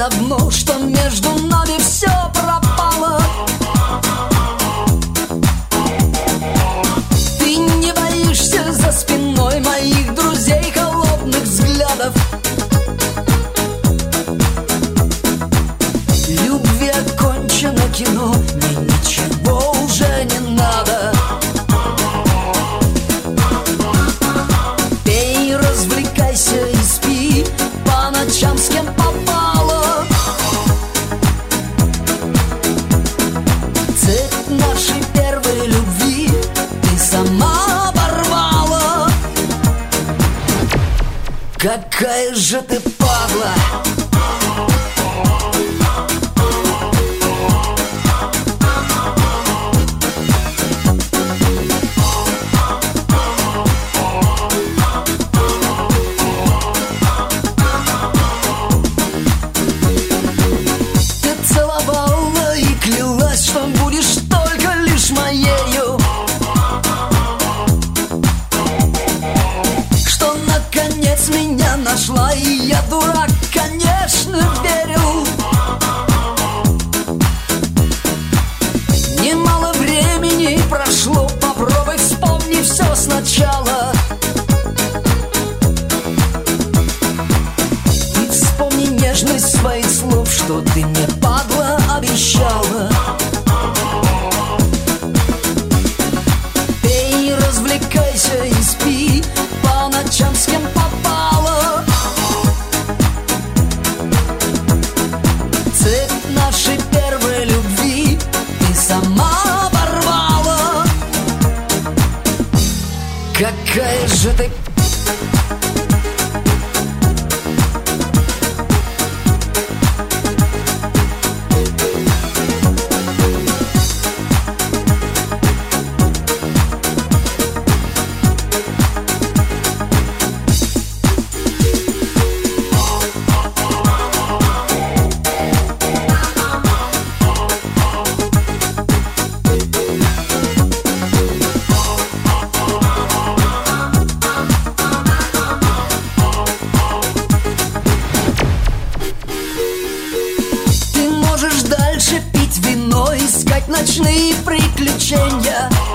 одно, что между нами все пропало. Ты не боишься за спиной моих друзей холодных взглядов. Любви окончено кино, мне ничего уже не надо. Пей, развлекайся и спи по ночам с кем попало. Цепь нашей первой любви ты сама оборвала. Какая же ты падла! Что будешь только лишь моею, что наконец меня нашла, и я, дурак, конечно, верил. Немало времени прошло, попробуй вспомни все сначала. И вспомни нежность своих слов, что ты мне, падла, обещала. Развлекайся и спи по ночам с кем попало. Цепь нашей первой любви ты сама оборвала. Какая же ты... Можешь дальше пить вино, искать ночные приключения.